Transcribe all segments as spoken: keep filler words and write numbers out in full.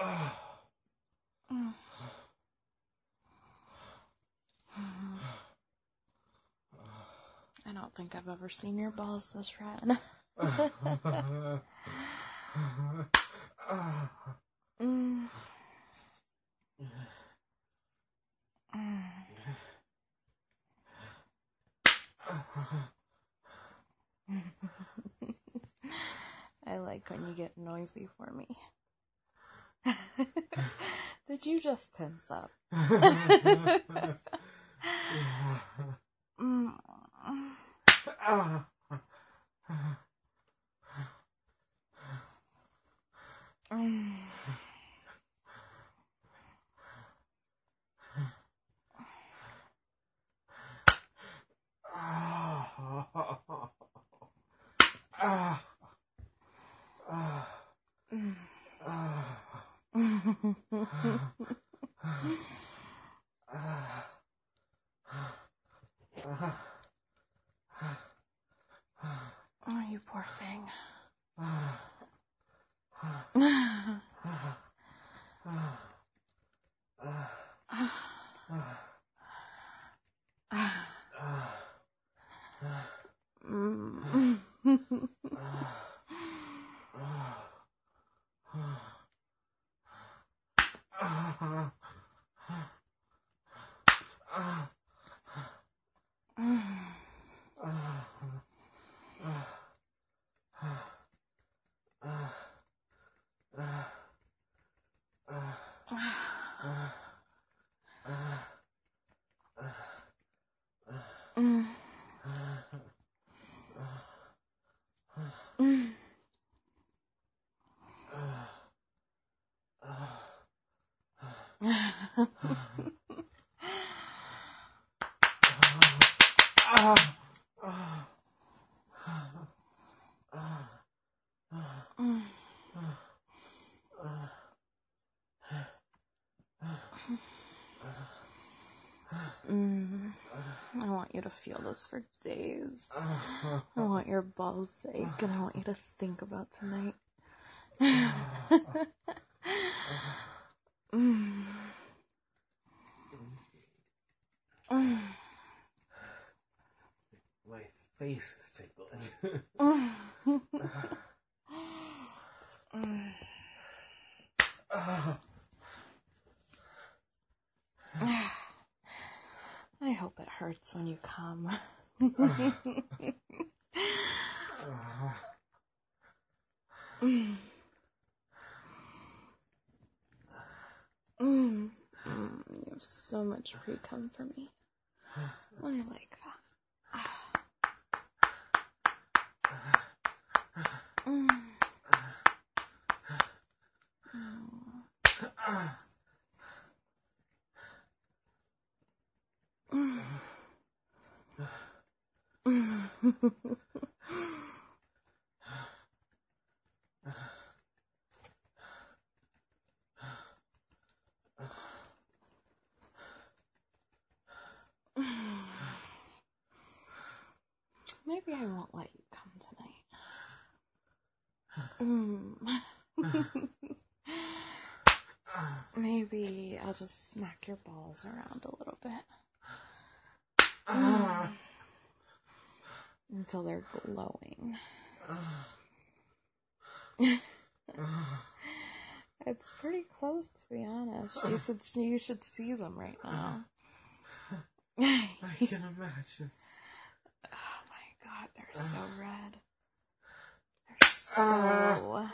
I don't think I've ever seen your balls this red. mm. Mm. I like when you get noisy for me. Did you just tense up? mm. Mm. Oh, you poor thing. Mm. I want you to feel this for days. I want your balls to ache, and I want you to think about tonight. mm. Mm. My face is tickling. mm. I hope it hurts when you come. mm. Mm. Mm. You have so much pre-cum for me. I like that. Mm. Mm. Maybe I won't let you come tonight. Mm. Maybe I'll just smack your balls around a little bit. Mm. Until they're glowing. It's pretty close, to be honest. You should, you should see them right now. I can imagine. Oh my god, they're so red. They're so,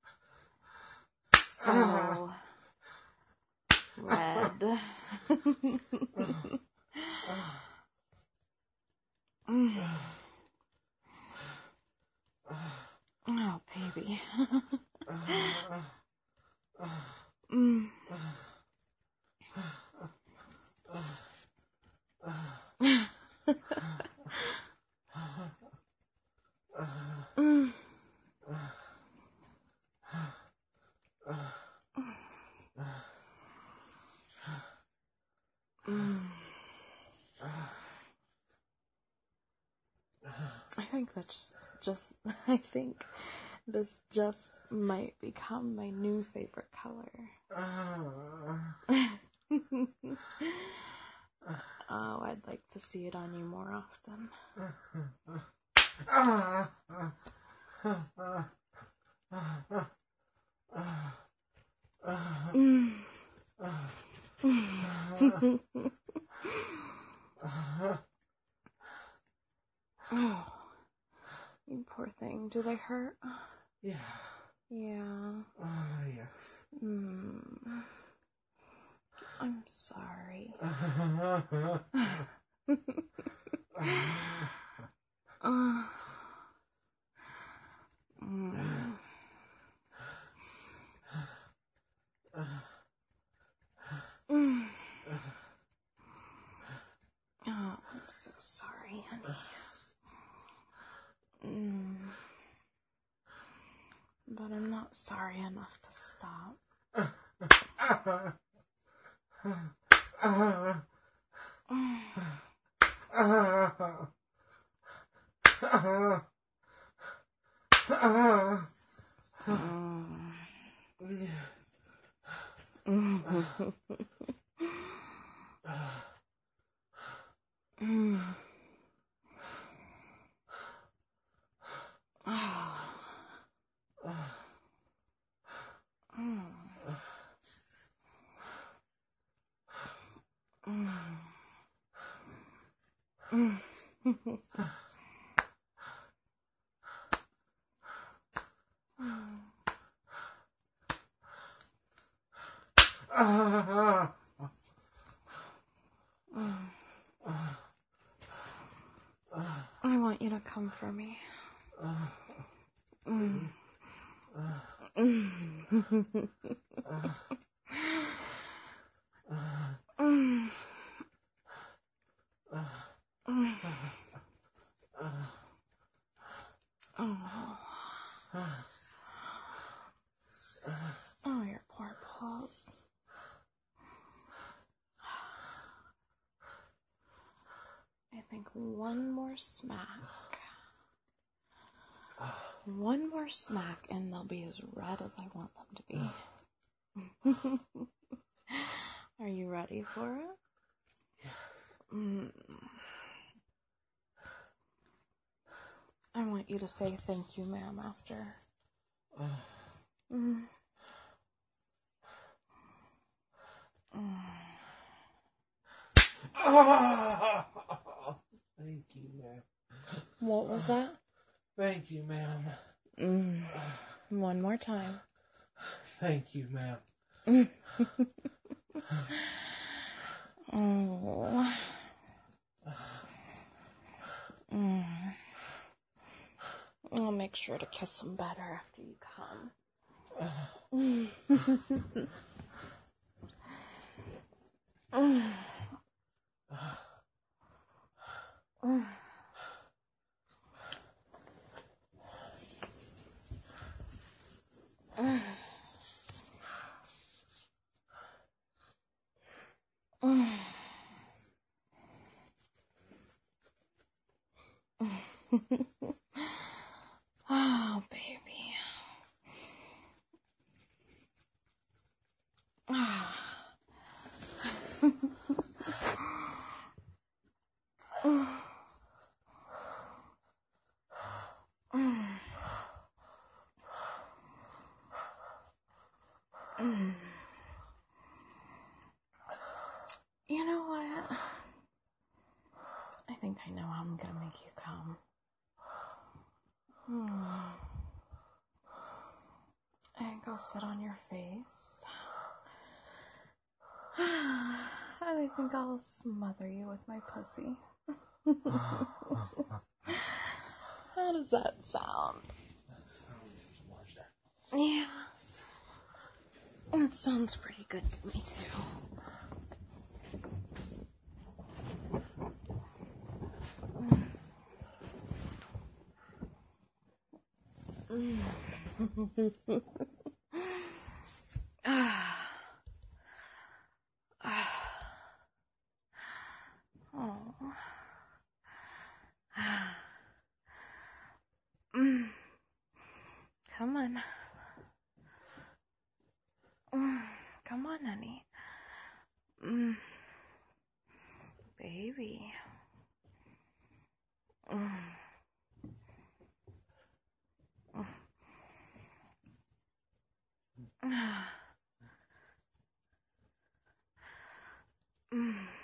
so red. Oh, baby. mm. mm. Mm. I think that's just, I think This just might become my new favorite color. Oh, I'd like to see it on you more often. Oh, you poor thing. Do they hurt? Yeah. Yeah. Ah, yes. Mm. I'm sorry. uh. Mm. Mm. Oh, I'm so sorry, honey. Mm. But I'm not sorry enough to stop. Mm. I want you to come for me. Mm. Mm. Mm. Oh. Oh, your poor paws. I think one more smack. One more smack and they'll be as red as I want them to be. Are you ready for it? Yes. Mm. I want you to say thank you, ma'am, after. Mm. Mm. Thank you, ma'am. What was that? Thank you, ma'am. Mm. One more time. Thank you, ma'am. Oh. Mm. I'll make sure to kiss him better after you come. Mm. Mm. Mm. Mm. Mm. Oh, baby. Ah. Mm. Mm. Mm. You know what? I think I know how I'm gonna make you come. Hmm. I think I'll sit on your face. And I think I'll smother you with my pussy. How does that sound? That sounds wonderful. Yeah. It sounds pretty good to me, too. Mm. Ah. Ah. Oh. Ah. Mm. Come on. Mm, come on, honey. Mm. Baby. Mm. Mm. Mm.